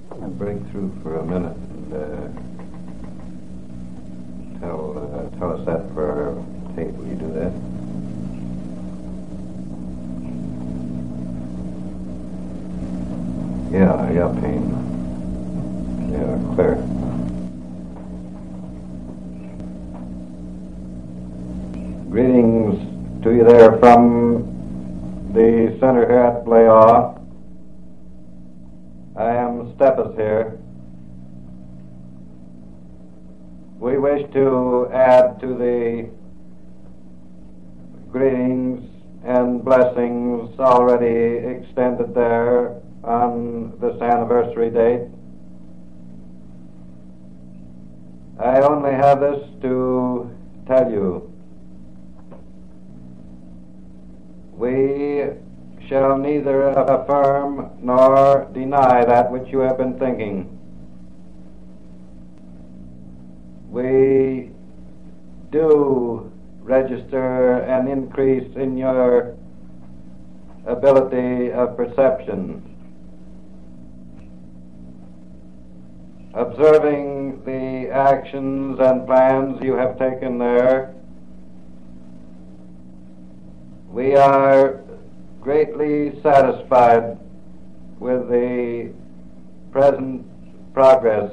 and break through for a minute and tell us that for our tape. Will you do that? Yeah, Payne. Yeah, clear. Greetings to you there from the center here at Blayaw. I am Steppes here. We wish to add to the greetings and blessings already extended there on this anniversary date. I only have this to tell you. We shall neither affirm nor deny that which you have been thinking. We do register an increase in your ability of perception. Observing the actions and plans you have taken there, we are greatly satisfied with the present progress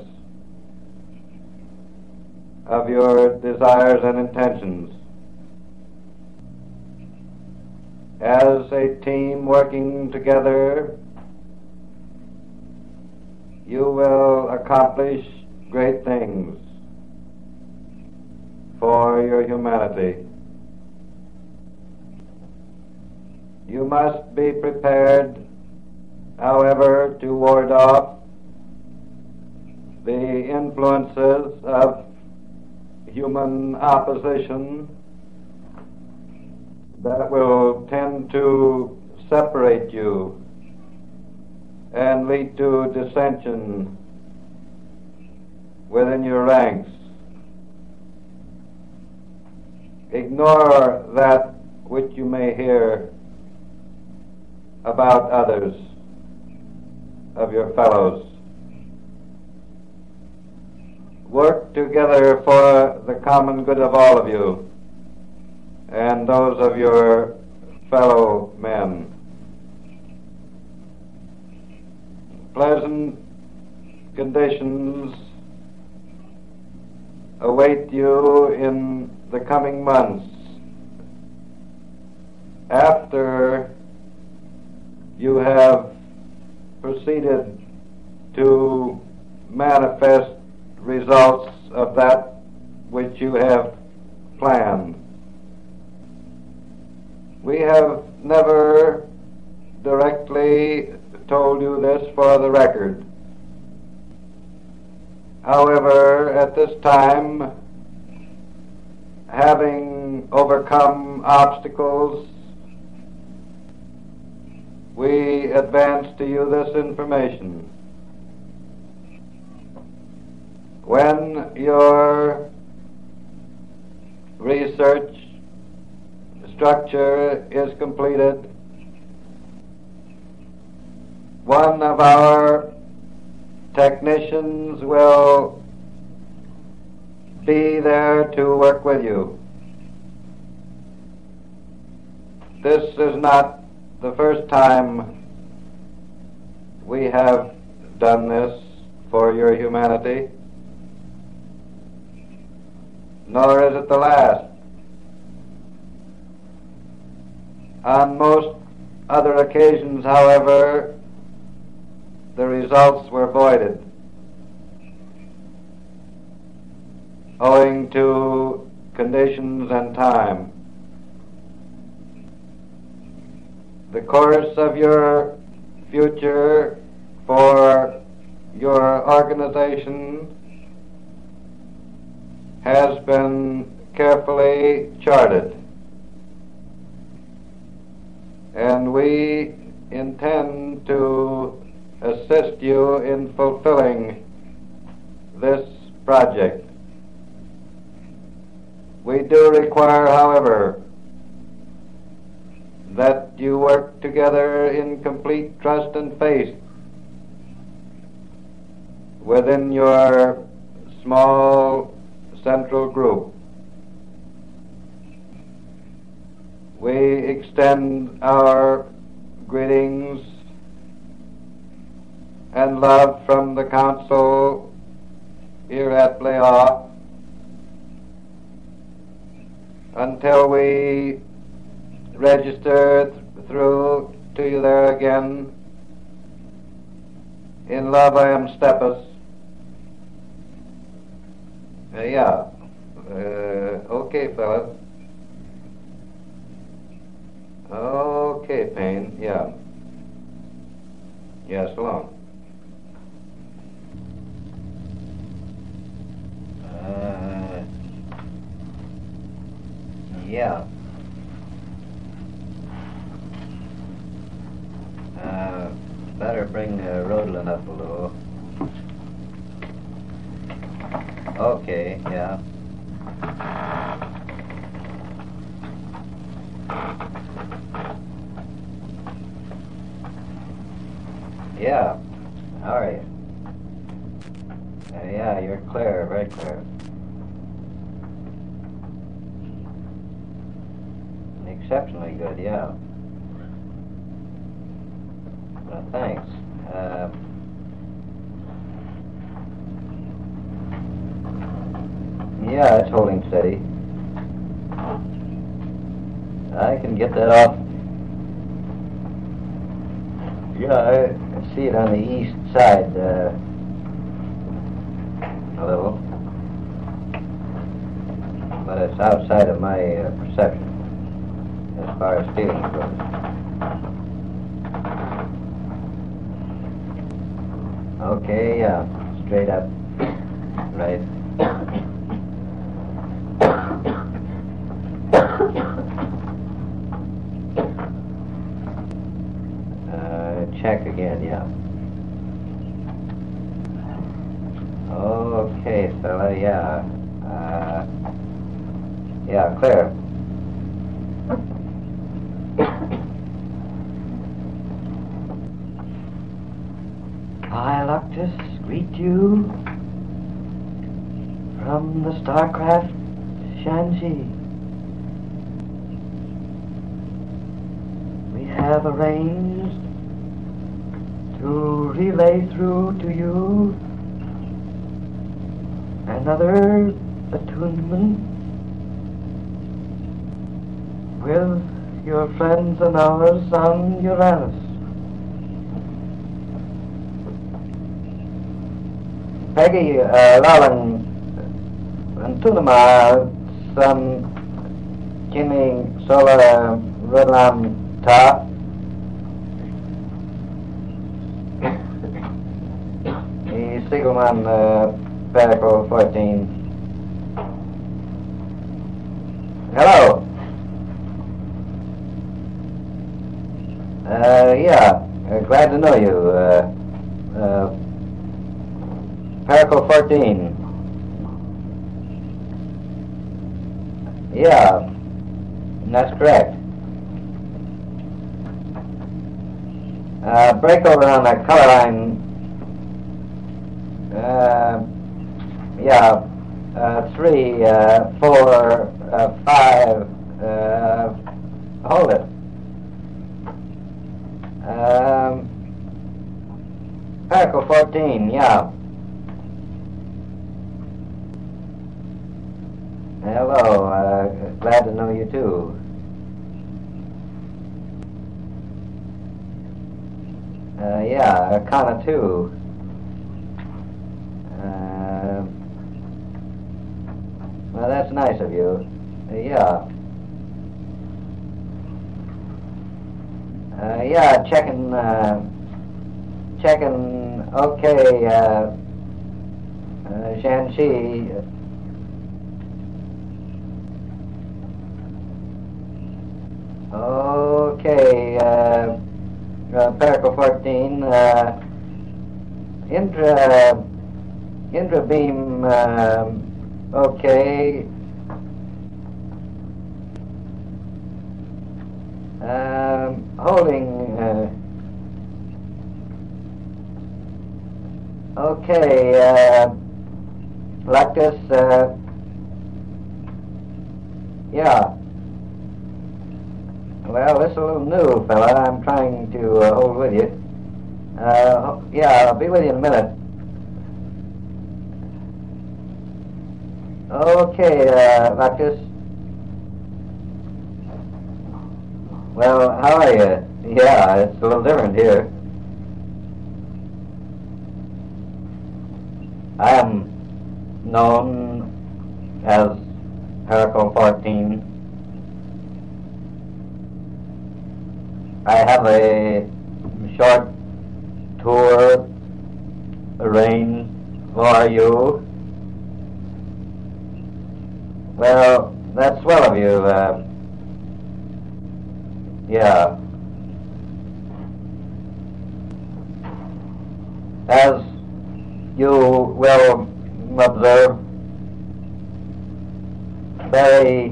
of your desires and intentions. As a team working together, you will accomplish great things for your humanity. You must be prepared, however, to ward off the influences of human opposition that will tend to separate you and lead to dissension within your ranks. Ignore that which you may hear about others, of your fellows. Work together for the common good of all of you and those of your fellow men. Pleasant conditions await you in the coming months. After you have proceeded to manifest results of that which you have planned. We have never directly told you this for the record. However, at this time, having overcome obstacles, we advance to you this information. When your research structure is completed, one of our technicians will be there to work with you. This is not the first time we have done this for your humanity, nor is it the last. On most other occasions, however, the results were voided, owing to conditions and time. The course of your future for your organization has been carefully charted, and we intend to assist you in fulfilling this project. We do require, however, that you work together in complete trust and faith within your small central group. We extend our greetings and love from the Council here at Bleha until we register through to you there again. In love, I am Steppas. Okay, fellas. Okay, Payne, yeah. Yeah, so long. Yeah. Better bring Rodlin up a little. Okay, yeah. Yeah. How are you? Yeah, you're clear, very clear. Exceptionally good, yeah. Well, thanks. Yeah, it's holding steady. I can get that off. Yeah, I see it on the east side, a little. But it's outside of my perception as far as feeling goes. Okay, yeah, straight up. Right. Check again, yeah. Okay, fella, yeah. Yeah, clear. Philoctetes, greet you from the starcraft Shanxi. We have arranged to relay through to you another attunement with your friends and ours on Uranus. Peggy Lalan Antunama Sam Kiming Sola Rudlam Ta Siegelman Particle 14. Hello. Yeah, glad to know you. Particle 14. Yeah, that's correct. Break over on the color line. Yeah, 3, 4, 5, hold it. Particle 14, yeah. Hello, glad to know you too. Yeah, Kana too. Well, that's nice of you. Yeah. Yeah, checking, okay, Shanxi. Okay, Particle 14, Indra beam, okay. Holding, Okay, Lactus, yeah. Well, this is a little new, fella. I'm trying to hold with you. Yeah, I'll be with you in a minute. Okay, Lactus. Well, how are you? Yeah, it's a little different here. I am known as Paracle 14. I have a short tour arranged for you. Well, that's swell of you. Yeah. As you will observe, very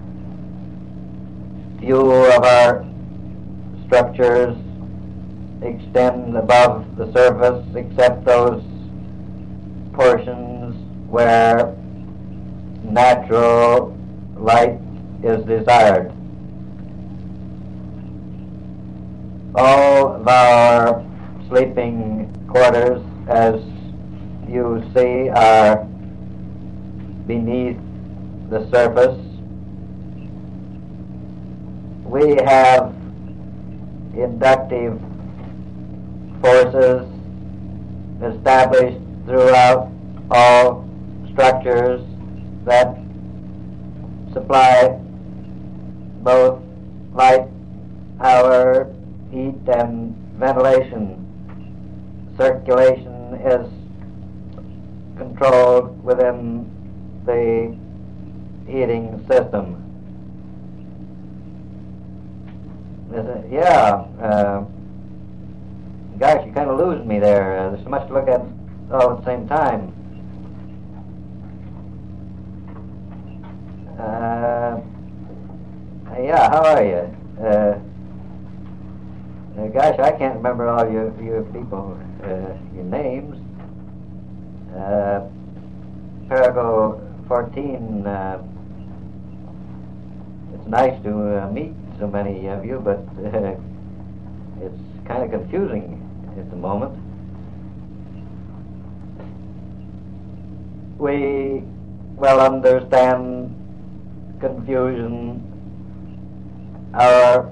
few of our structures extend above the surface except those portions where natural light is desired. All of our sleeping quarters, as you see, are beneath the surface. We have inductive forces established throughout all structures that supply both light, power, heat, and ventilation. Circulation is controlled within the heating system. Yeah, gosh, you kind of lose me there. There's so much to look at all at the same time. Yeah, how are you? Gosh, I can't remember all your people, your names. Parago 14, it's nice to meet so many of you, but it's kind of confusing at the moment. We well understand confusion. Our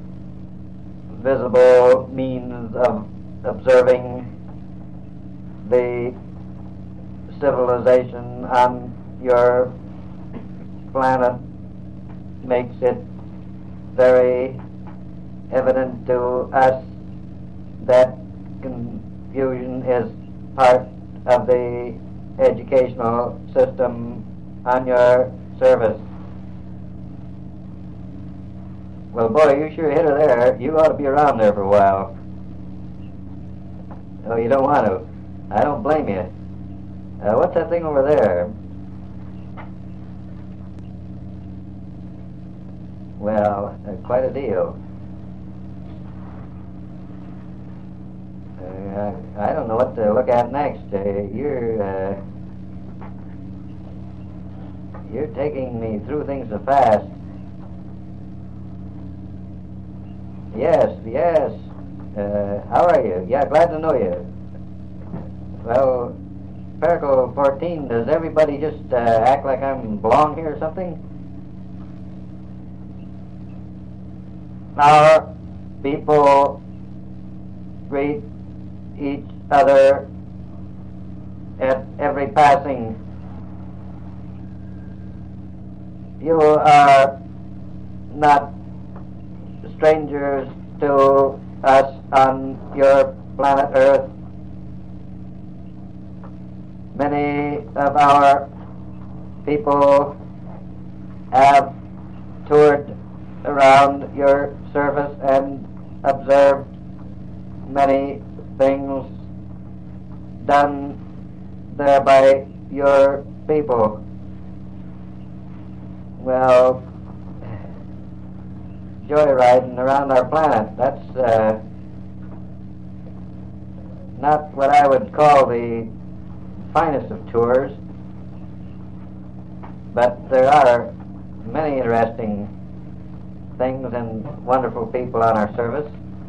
visible means of observing the civilization on your planet makes it very evident to us that confusion is part of the educational system on your service. Well, boy, you sure hit her there. You ought to be around there for a while. Oh, you don't want to? I don't blame you. What's that thing over there? Well, quite a deal. I don't know what to look at next. You're taking me through things so fast. Yes. How are you? Yeah, glad to know you. Well, Paracle 14, does everybody just act like I belong here or something? Our people greet each other at every passing. You are not strangers to us on your planet Earth. Many of our people have toured around your surface and observed many things done there by your people. Well, joyriding around our planet, that's not what I would call the finest of tours, but there are many interesting things and wonderful people on our service.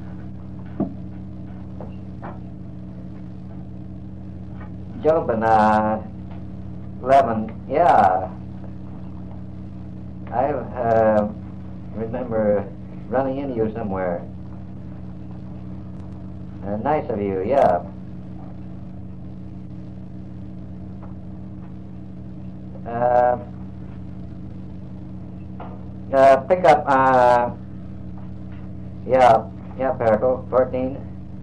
Jobin, 11, yeah. I remember running into you somewhere. Nice of you, yeah. Pick up, yeah, Pericle, 14.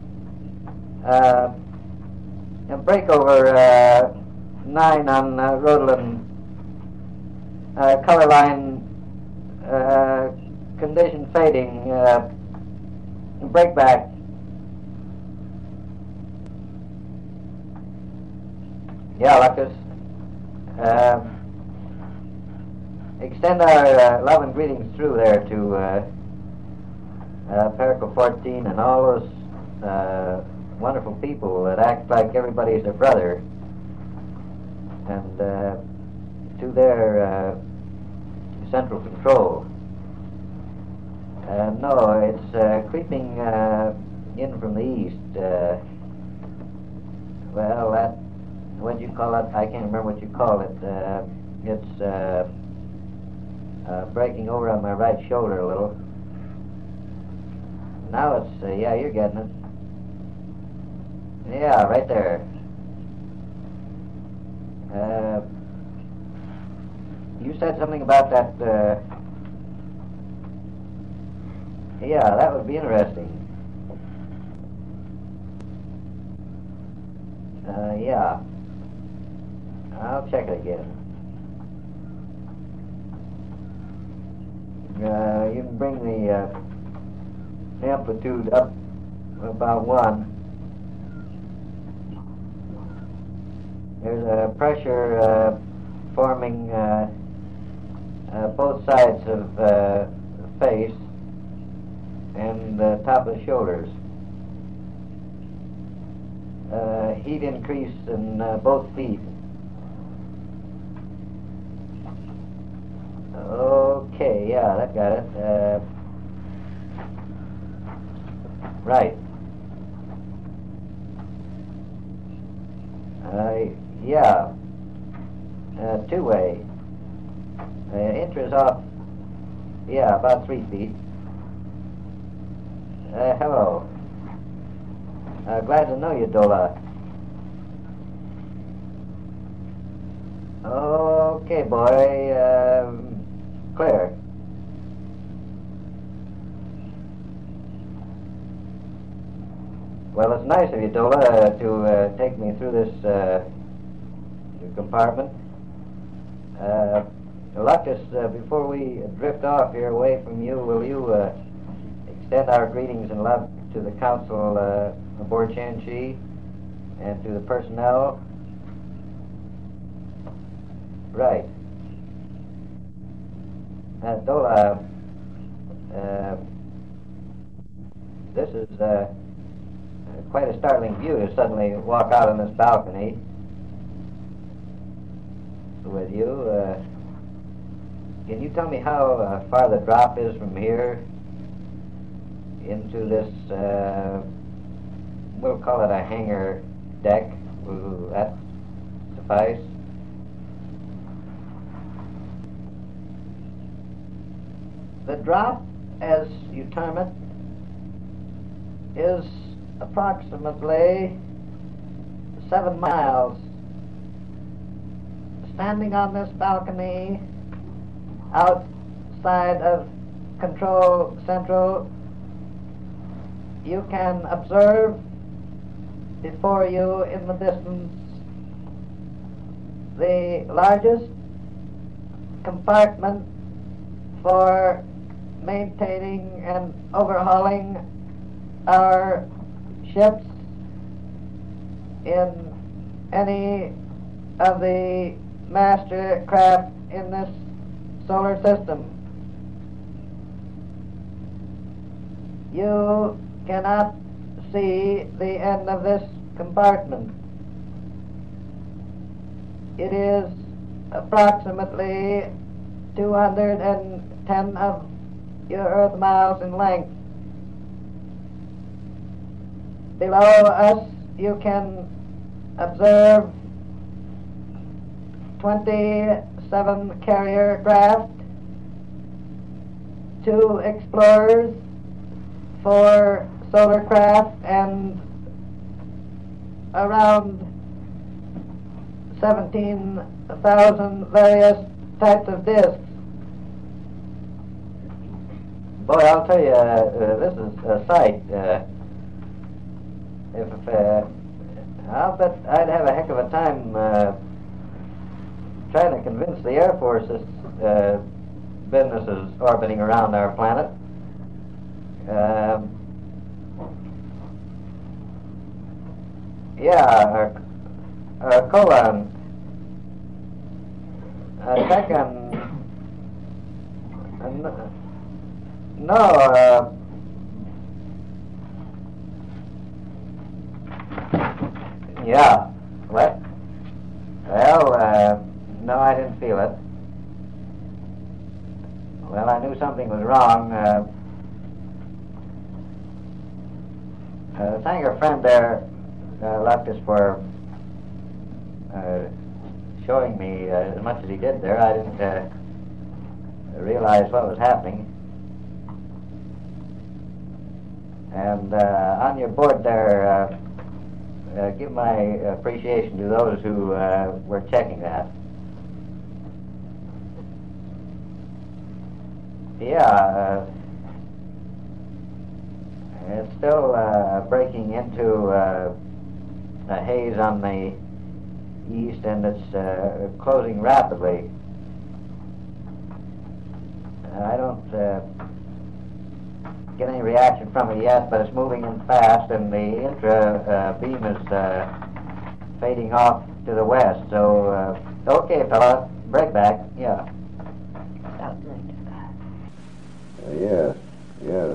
And break over 9 on Rodelin. Color line condition fading. Break back. Yeah, Lucas. Extend our love and greetings through there to Pericle 14 and all those wonderful people that act like everybody's their brother, and to their central control. No, it's creeping in from the east. Well, that, what do you call it? I can't remember what you call it. It's breaking over on my right shoulder a little. Now it's, yeah, you're getting it. Yeah, right there. You said something about that, yeah, that would be interesting. Yeah. I'll check it again. You can bring the amplitude up about 1. There's a pressure forming both sides of the face and the top of the shoulders. Heat increase in both feet. Okay, yeah, that got it. Right. Yeah. Two-way. Inches off. Yeah, about 3 feet. Hello. Glad to know you, Dola. Okay, boy. Clear. Well, it's nice of you, Dola, to take me through this compartment. Lucas, before we drift off here away from you, will you extend our greetings and love to the council aboard Shanxi and to the personnel? Right. Dola, this is quite a startling view to suddenly walk out on this balcony with you. Can you tell me how far the drop is from here into this, we'll call it a hangar deck? Will that suffice? The drop, as you term it, is approximately 7 miles. Standing on this balcony outside of Control Central, you can observe before you in the distance the largest compartment for maintaining and overhauling our ships in any of the master craft in this solar system. You cannot see the end of this compartment. It is approximately 210 of your Earth miles in length. Below us you can observe 27 carrier craft, 2 explorers, 4 solar craft, and around 17,000 various types of discs. Boy, I'll tell you, this is a sight. I'll bet I'd have a heck of a time trying to convince the Air Force this business is orbiting around our planet. Yeah, colon. Second. No. Yeah. What? Well, no, I didn't feel it. Well, I knew something was wrong. Thank your friend there, Leftis, for showing me as much as he did there. I didn't realize what was happening. And on your board there, give my appreciation to those who were checking that. Yeah, it's still breaking into a haze on the east, and it's closing rapidly. I don't get any reaction from it yet, but it's moving in fast, and the intra beam is fading off to the west. So, okay, fella, break back. Yeah. Yes, yes.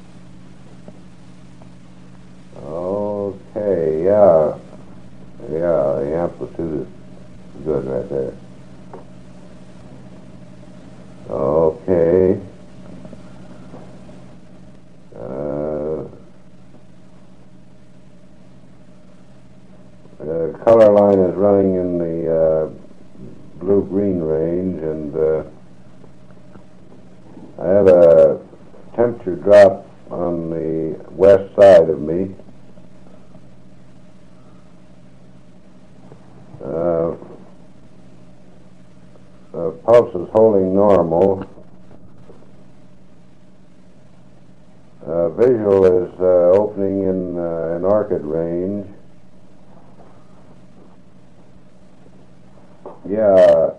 Okay, yeah. Yeah, the amplitude is good right there. Okay. The color line is running in the blue-green range, and I have a temperature drop on the west side of me. The pulse is holding normal. Visual is opening in an orchid range. Yeah.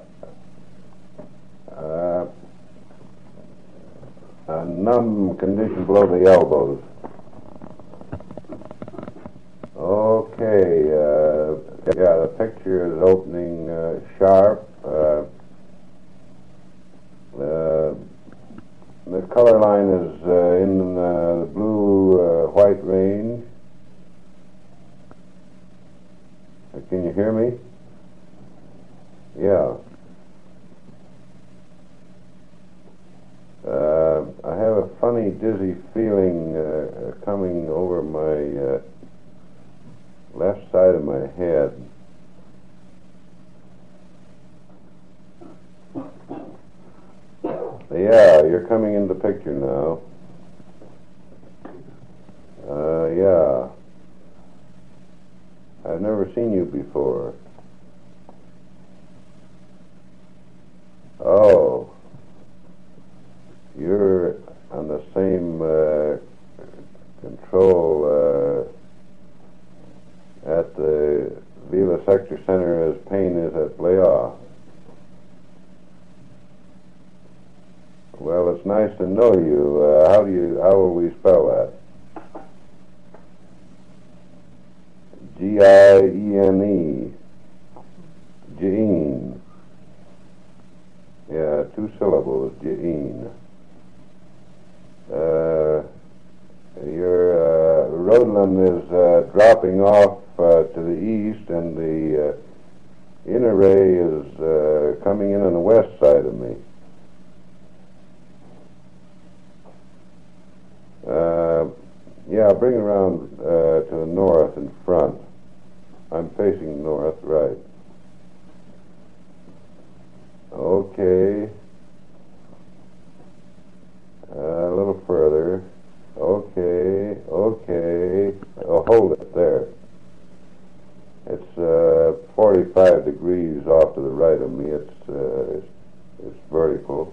A numb condition below the elbows. Okay. Yeah, the picture is opening sharp. The color line is in the blue-white range. Can you hear me? Yeah. I have a funny, dizzy feeling coming over my left side of my head. Yeah, you're coming into the picture now. Yeah. I've never seen you before. Oh. You're on the same control at the Vila Sector Center as Payne is at Blair. Well, it's nice to know you. How will we spell that? G-I-E-N-E. Jean. Yeah, 2 syllables, Jean. Your Rhodeland is dropping off to the east, and the inner ray is coming in on the west side of me. Yeah, bring it around to the north in front. I'm facing north, right. Okay. A little further. Okay, okay. Oh, hold it there. It's 45 degrees off to the right of me. It's vertical.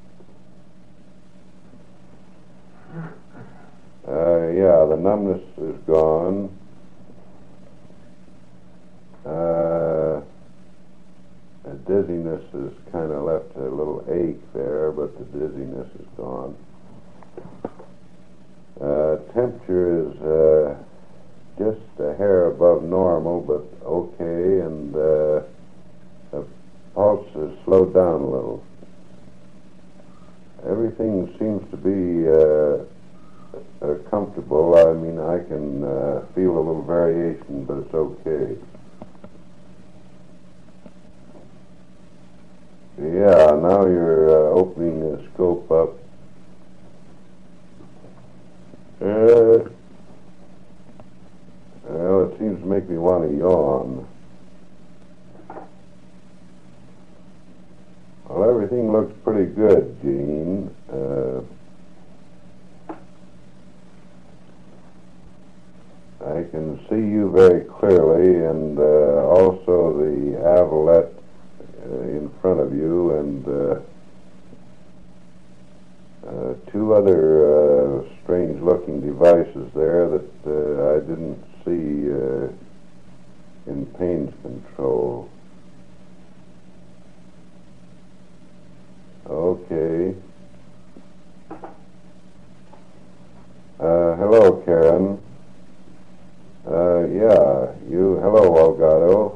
Yeah, the numbness is gone. The dizziness is kind of left a little ache there, but the dizziness is gone. Temperature is just a hair above normal, but okay, and the pulse has slowed down a little. Everything seems to be comfortable. I mean, I can feel a little variation, but it's okay. Yeah, now you're opening the scope up. Well, it seems to make me want to yawn. Well, everything looks pretty good, Gene. I can see you very clearly, and also the Avalette in front of you, and two other strange-looking devices there that I didn't see in pains control. Okay. Hello, Karen. Yeah, you. Hello, Elgato.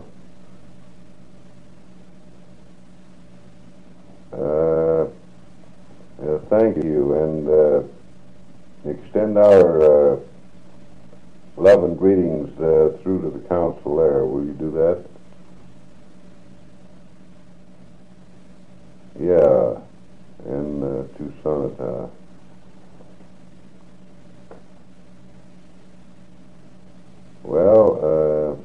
Thank you, and extend our love and greetings through to the council there. Will you do that? Yeah, and to Sonata. Well,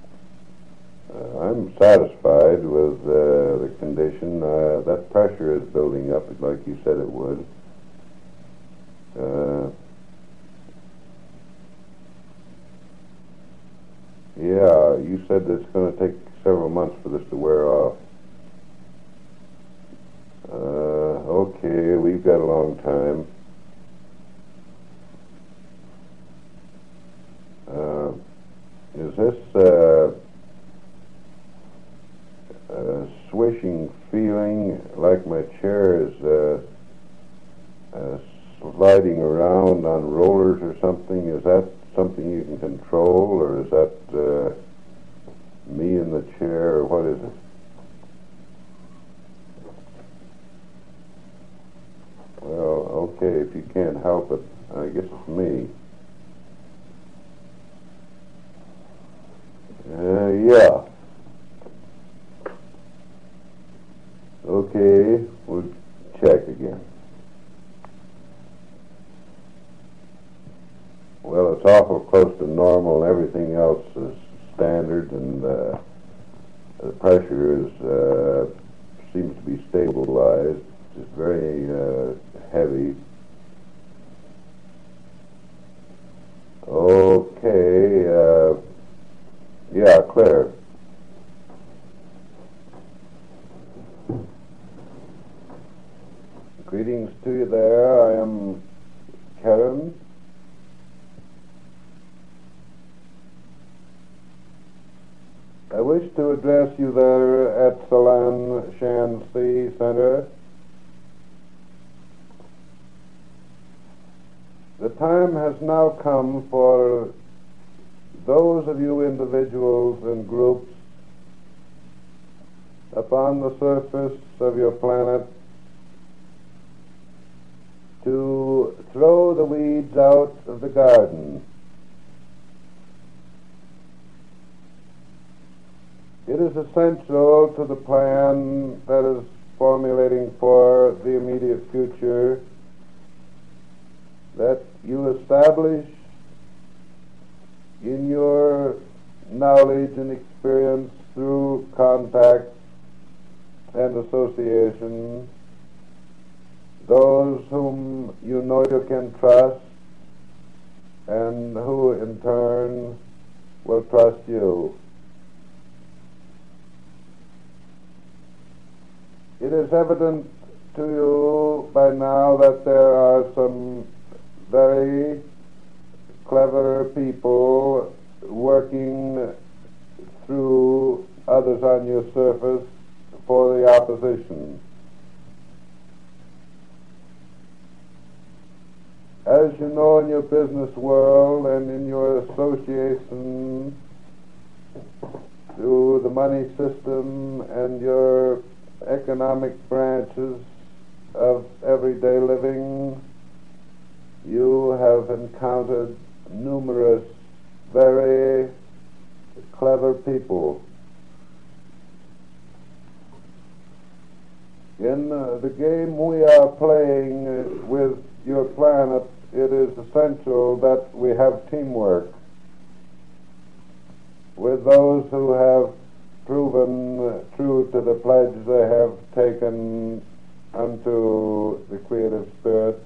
I'm satisfied with the condition. That pressure is building up like you said it would. Yeah, you said it's going to take several months for this to wear off. Okay, we've got a long time. Is this swishing feeling like my chair is sliding around on rollers or something? Is that something you can control, or is that me in the chair, or what is it? Well, okay, if you can't help it, I guess it's me. Yeah. Okay, we'll check again. Well, it's awful close to normal, and everything else is standard, and the pressure is seems to be stabilized. It's very heavy. Okay, yeah, clear. Greetings to you there. I am Karen. I wish to address you there at Salan Shansi Center. The time has now come for those of you individuals and groups upon the surface of your planet to throw the weeds out of the garden. It is essential to the plan that is formulating for the immediate future that you establish in your knowledge and experience through contact and association those whom you know you can trust and who in turn will trust you. It is evident to you by now that there are some very clever people working through others on your surface for the opposition. As you know, in your business world and in your association through the money system and your economic branches of everyday living, you have encountered numerous very clever people. In the game we are playing with your planet, it is essential that we have teamwork with those who have proven true to the pledge they have taken unto the creative spirit.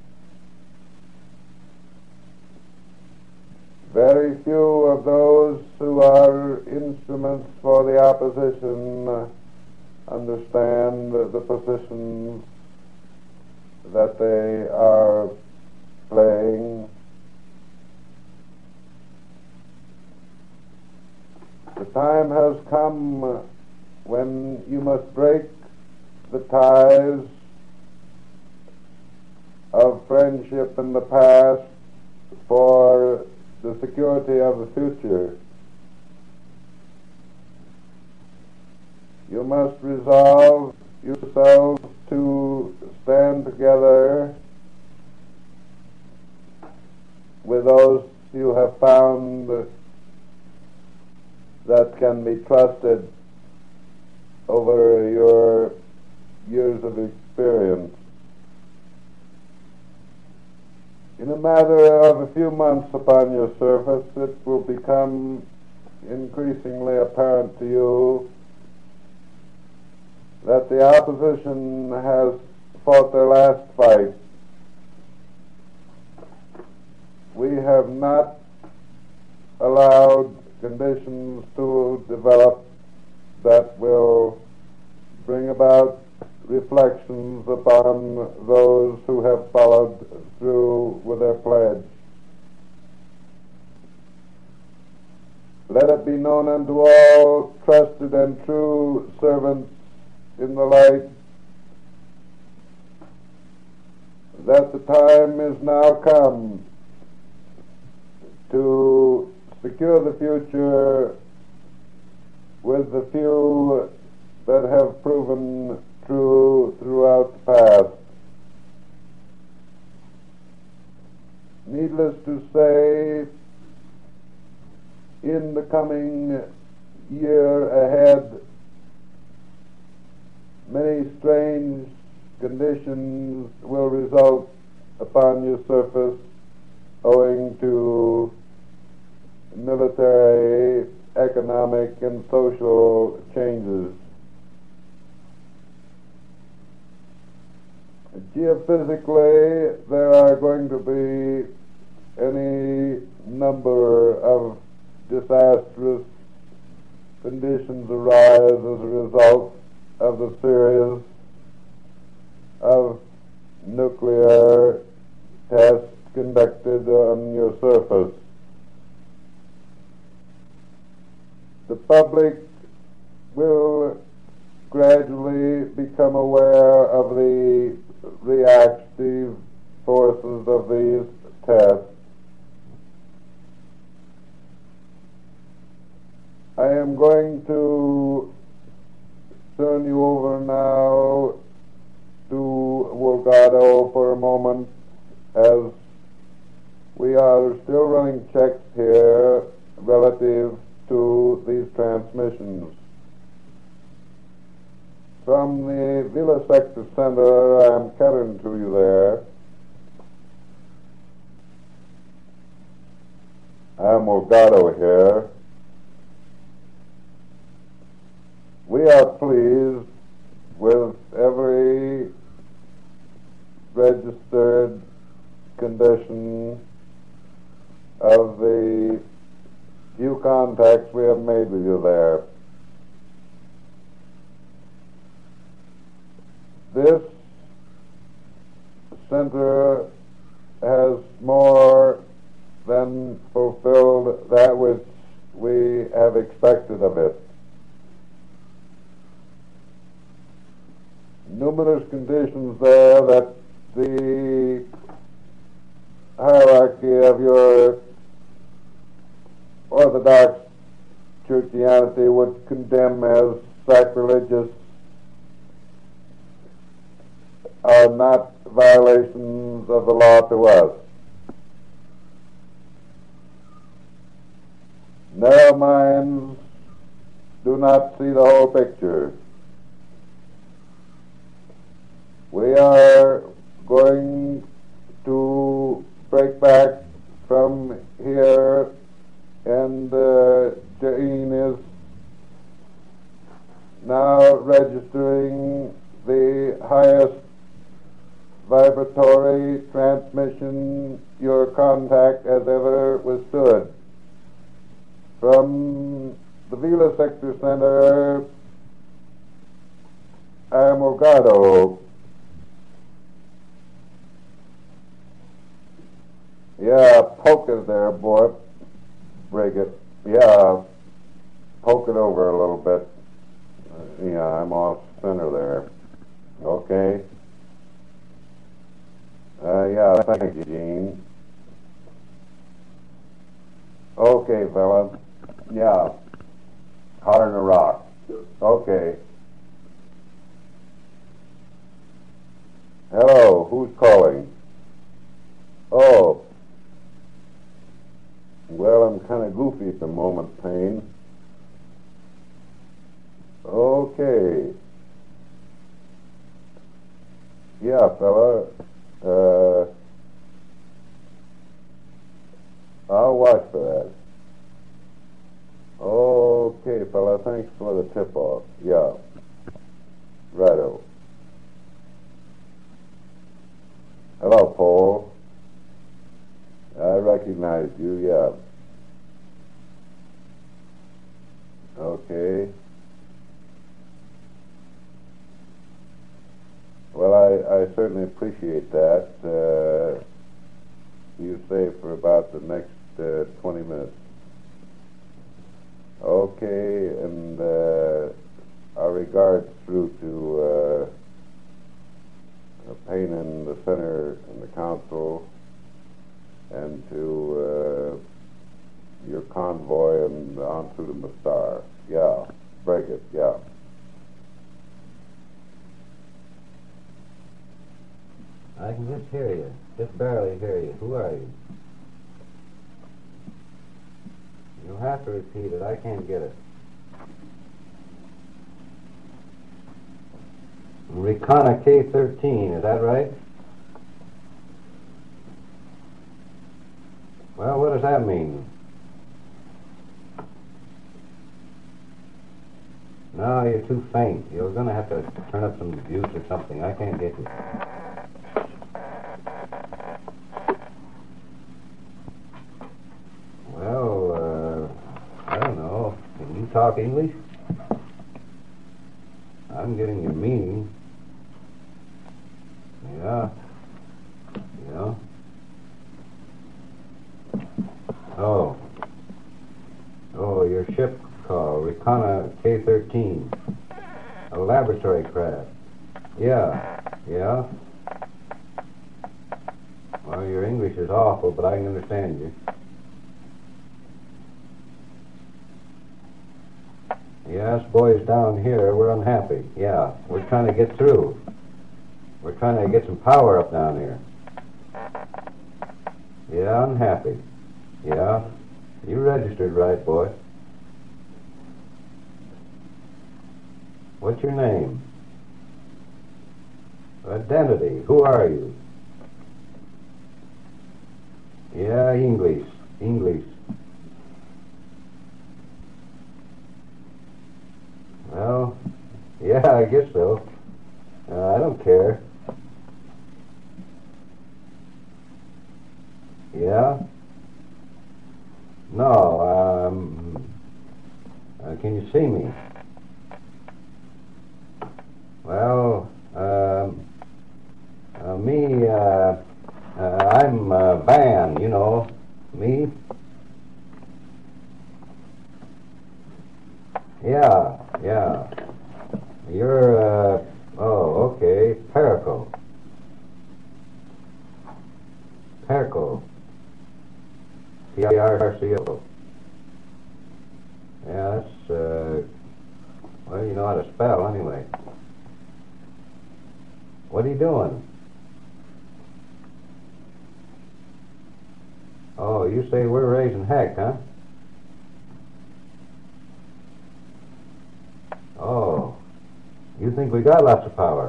Very few of those who are instruments for the opposition understand the positions that they are playing. The time has come when you must break the ties of friendship in the past for the security of the future. You must resolve yourselves to stand together with those you have found that can be trusted over your years of experience. In a matter of a few months upon your surface, it will become increasingly apparent to you that the opposition has fought their last fight. We have not allowed conditions to develop that will bring about reflections upon those who have followed through with their pledge. Let it be known unto all trusted and true servants in the light that the time is now come to secure the future with the few that have proven true throughout the past. Needless to say, in the coming year ahead, many strange conditions will result upon your surface owing to military, economic, and social changes. Geophysically, there are going to be any number of disastrous conditions arise as a result of the series of nuclear tests conducted on your surface. The public will gradually become aware of the reactive forces of these tests. I am going to turn you over now to Wolgado for a moment, as we are still running checks here relative to these transmissions. from the Vila Sector Center. I'm Kettering to you there. I'm Elgato here. We are pleased with every registered condition of the few contacts we have made with you there. This center has more than fulfilled that which we have expected of it. Numerous conditions there that the hierarchy of your Orthodox churchianity would condemn as sacrilegious are not violations of the law to us. Narrow minds do not see the whole picture. We are going to break back from here, and Jane is now registering the highest vibratory transmission your contact has ever withstood. From the Vila Sector Center, I'm Elgato. Yeah, poke it there, boy. Break it. Yeah, poke it over a little bit. Yeah, I'm off center there. Okay. Yeah, thank you, Gene. Okay, fella. Yeah. Hotter than a rock. Okay. Hello, who's calling? Oh. Well, I'm kind of goofy at the moment, Payne. Okay. Yeah, fella. I'll watch for that. Okay, fella. Thanks for the tip-off. Yeah. Righto. Hello, Paul. I recognize you, yeah. Okay. Well, I certainly appreciate that. You say for about the next 20 minutes. Okay, and our regards through to Payne and the Center and the Council, and to your convoy and on through the Mastar. Yeah, break it, yeah. I can just hear you, just barely hear you. Who are you? You'll have to repeat it. I can't get it. Recana K-13, is that right? Well, what does that mean? No, you're too faint. You're going to have to turn up some views or something. I can't get you. Well, I don't know. Can you talk English? I'm getting your meaning. Yeah. Yeah. Oh. Oh, your ship call, Recana K-13. A laboratory craft. Yeah. Yeah. Well, your English is awful, but I can understand you. Yes, boys down here, we're unhappy. Yeah, we're trying to get through. We're trying to get some power up down here. Yeah, unhappy. Yeah, you registered right, boy. What's your name? Identity. Who are you? Yeah, English. English. Well, yeah, I guess so. I don't care. Yeah? No, can you see me? Well, me, I'm Van, you know. Me? Yeah, yeah. You're, oh, okay, Perico. Perico. P-I-R-C-O. Yeah, that's, well, you know how to spell anyway. What are you doing? Oh, you say we're raising heck, huh? Oh, you think we got lots of power?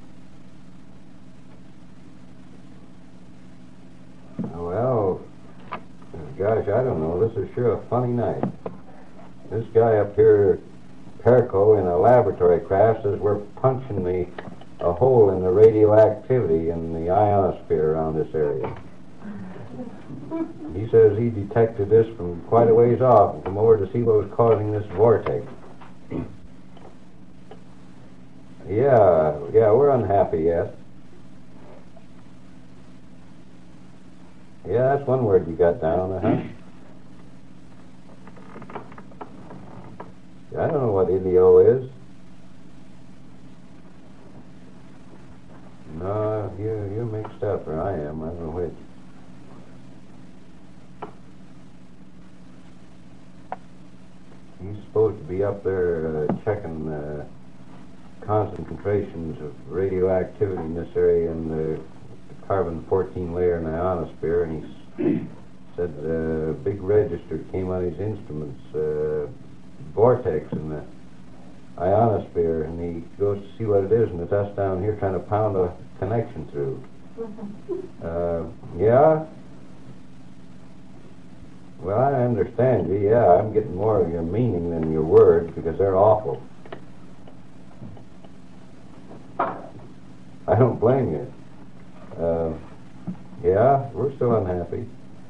Well, gosh, I don't know. This is sure a funny night. This guy up here, Perico, in a laboratory craft, says we're punching a hole in the radioactivity in the ionosphere around this area. He says he detected this from quite a ways off and come over to see what was causing this vortex. Yeah, we're unhappy, yes. Yeah, that's one word you got down, I don't know what idiot is. No, you're mixed up, or I am. I don't know which. He's supposed to be up there checking concentrations of radioactivity in this area in the carbon-14 layer in the ionosphere, and he said a big register came on his instruments, vortex in the ionosphere, and he goes to see what it is, and it's us down here trying to pound a connection through. Yeah? Well, I understand you. Yeah, I'm getting more of your meaning than your words because they're awful. I don't blame you. Yeah, we're still unhappy.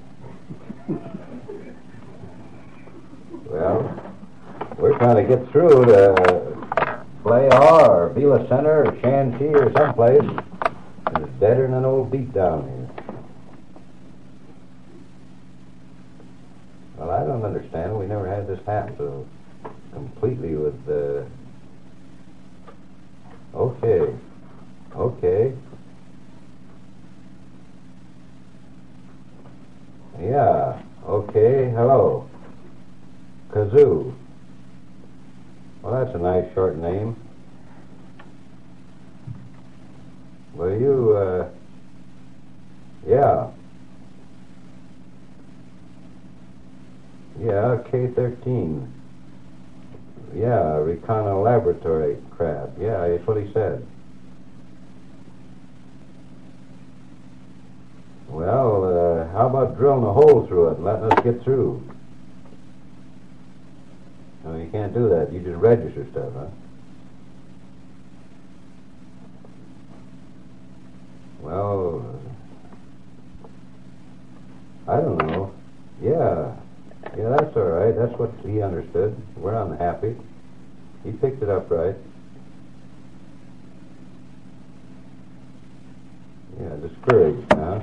Well, we're trying to get through to Playar or Vila Center or Shanxi or someplace. It's deader than an old beat down here. Well, I don't understand. We never had this happen so completely with Okay. Yeah. Okay. Hello. Kazoo. Well, that's a nice short name. Well, you, yeah. Yeah, K-13. Yeah, Recon laboratory craft. Yeah, that's what he said. Well, how about drilling a hole through it and letting us get through? No, you can't do that. You just register stuff, huh? Well, I don't know. Yeah, that's all right. That's what he understood. We're unhappy. He picked it up right. Yeah, discouraged, huh?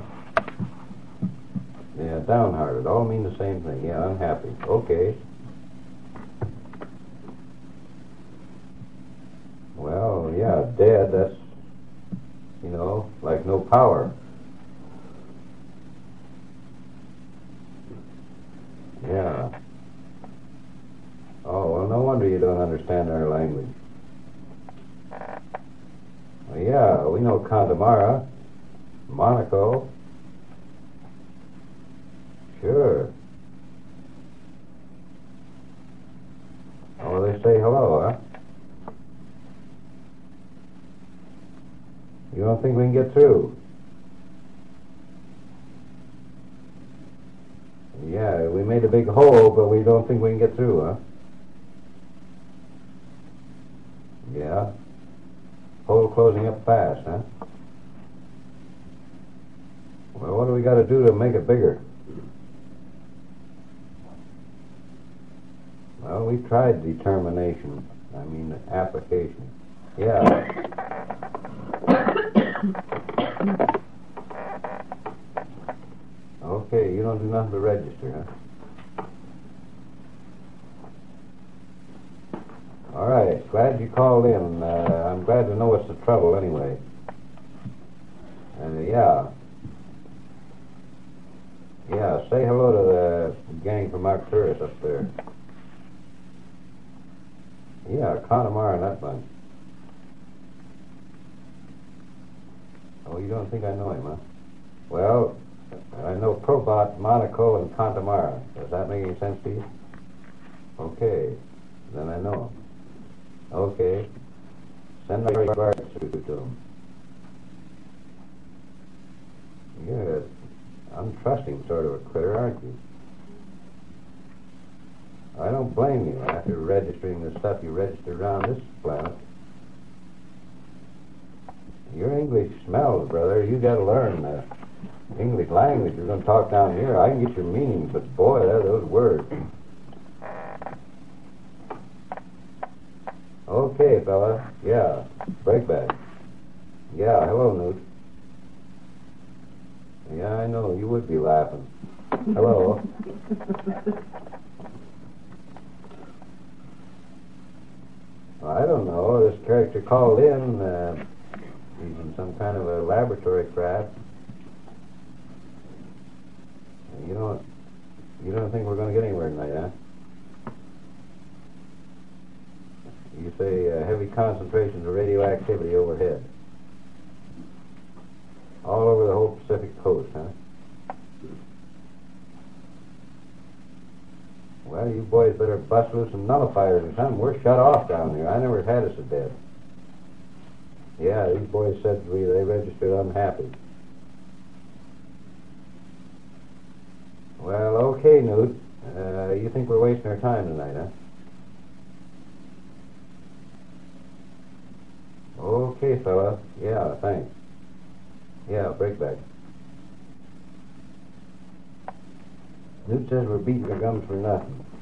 Yeah, downhearted. All mean the same thing. Yeah, unhappy. Okay. Well, yeah, dead, that's, like no power. Yeah. Oh, well, no wonder you don't understand our language. Well, yeah, we know Contamara, Monaco. Sure. Oh, they say hello, huh? You want don't think we can get through. Yeah, we made a big hole, but we don't think we can get through, huh? Yeah. Hole closing up fast, huh? Well, what do we got to do to make it bigger? Well, we tried determination. I mean, application. Yeah. Okay, you don't do nothing but register, huh? All right, glad you called in. I'm glad to know what's the trouble anyway. Yeah. Yeah, say hello to the gang from Arcturus up there. Yeah, Connemara and that bunch. Oh, you don't think I know him, huh? Well, I know Probot, Monaco, and Connemara. Does that make any sense to you? Okay, then I know him. Okay, send my regards to him. You're an untrusting sort of a critter, aren't you? I don't blame you after registering the stuff you registered around this planet. Your English smells, brother. You got to learn the English language. You're going to talk down here. I can get your meaning, but boy, those words. Okay, fella. Yeah, breakback. Yeah, hello, Newt. Yeah, I know. You would be laughing. Hello. I don't know. This character called in. He's in some kind of a laboratory craft. You don't think we're going to get anywhere tonight, huh? You say heavy concentrations of radioactivity overhead. All over the whole Pacific coast, huh? Well, you boys better bust loose some nullifiers or something. We're shut off down here. I never had us a dead. Yeah, these boys said they registered unhappy. Well, okay, Newt. You think we're wasting our time tonight, huh? Okay, fella. Yeah, thanks. Yeah, breakback. Newt says we're beating our gums for nothing.